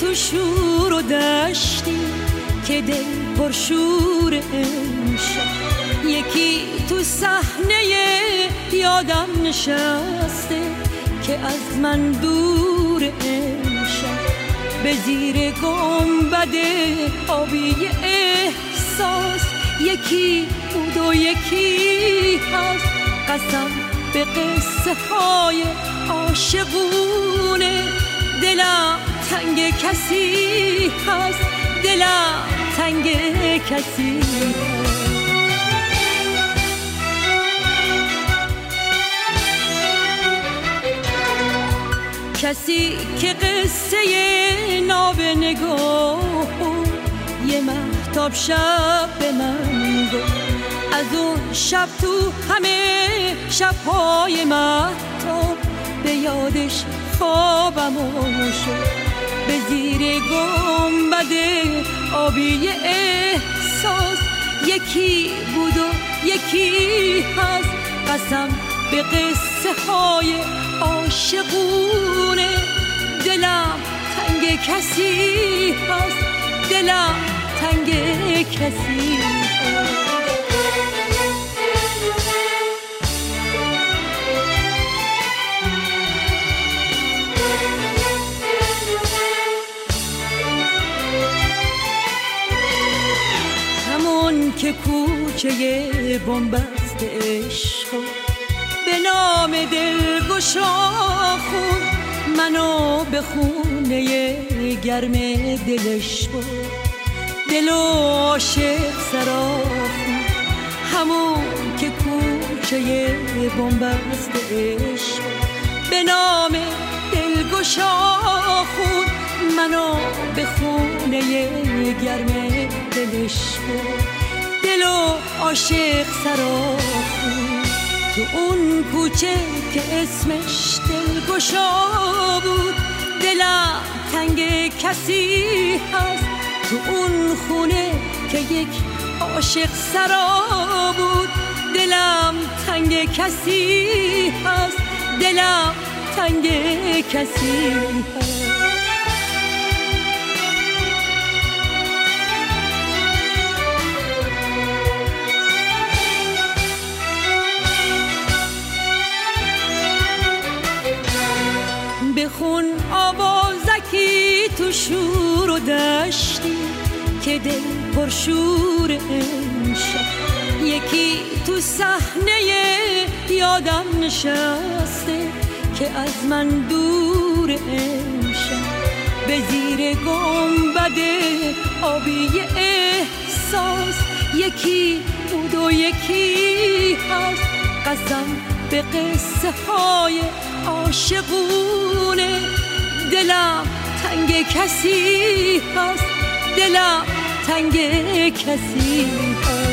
تو شور و دشتی که دل پرشور امشب، یکی تو صحنه یادم نشسته که از من دور امشب، به زیر گنبد آبی احساس یکی بود و یکی هست. قسم به قصه های عاشقونه، دلم تنگ کسی هست، دلم تنگ کسی هست. کسی که قصه ناب نگاه یه مهتاب شب به من گفت، از اون شب تو همه شبهای مهتاب به یادش خوابم شد. به زیر گنبد آبی احساس یکی بود و یکی هست. قسم به قصه های عاشقونه، دلم تنگ کسی هست، دلم تنگ کسی هست. همون که کوچه بنبست عشق به نام دلگشا خون، منو به خونه گرم دلش بود، دل و عاشق سراخون. همون که کوچه بنبست عشق به نام دلگشا خون، منو به خونه گرم دلش بود، دل و عاشق سراخون. تو اون کوچه که اسمش دلگشا بود، دلم تنگ کسی هست. تو اون خونه که یک عاشق سرا بود، دلم تنگ کسی هست، دلم تنگ کسی هست. بخون آوازکی تو شور و دشتی که دل پرشور امشب، یکی تو صحنه یادم نشسته که از من دور امشب، به زیر گنبد آبی احساس یکی بود و یکی هست. قسم به قصه های عاشقونه، دلم تنگ کسی هست، دلم تنگ کسی هست.